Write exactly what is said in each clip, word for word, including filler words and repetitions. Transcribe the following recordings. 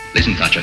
Listen, Thatcher.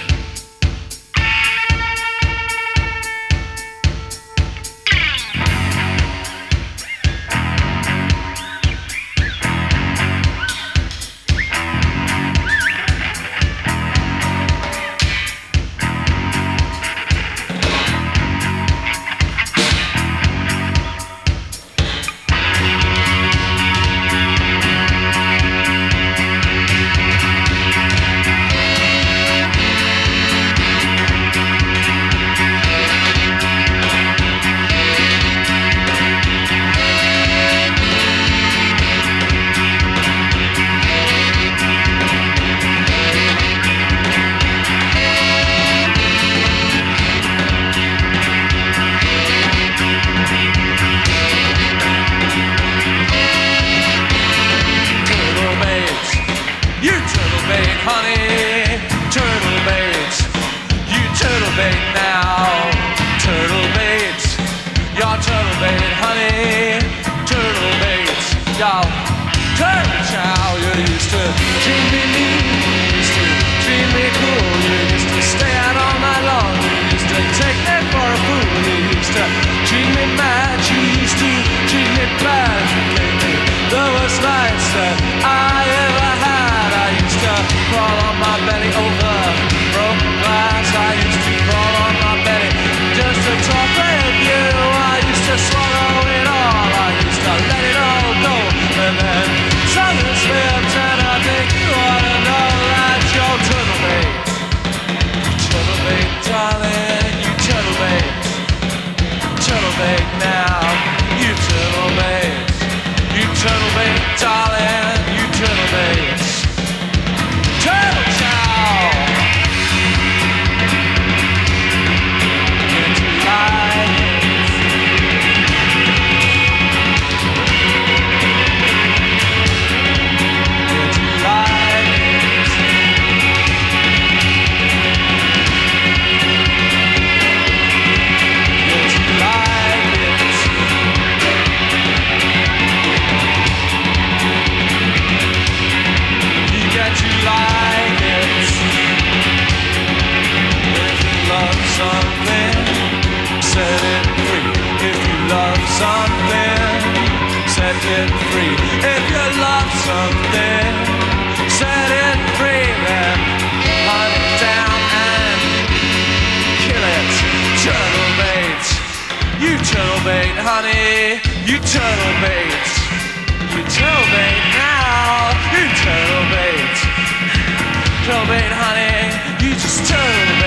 Honey, turtle baits, you turtle bait now. Turtle baits, your turtle bait, honey. Turtle baits, y'all. Turtle chow, you used to treat me mean, used to treat me cool. You used to stay out all night long. You used to take me for a fool. You used to treat me mad. You used to treat me bad. You gave me the worst nights that I ever had. I used to crawl on my belly over broken glass. I used to crawl on my belly just to talk with you. I used to swallow it all. I used to let it all go. And then something slipped and I think you ought to know that you're turtle bait. You turtle bait, darling. You turtle bait. Turtle bait now. You turtle bait. You turtle bait, darling. You turtle bait. Turtle chow. Get you like it. Get you like it. Get you like it. You get you like it. If you love something, set it free. If you love something, set it free. If you love something, set it free. Then hunt it down and kill it. Turtle bait, you turtle bait, honey. You turtle bait. You turtle bait now. You turtle bait. Turtle bait, honey. You just turtle bait.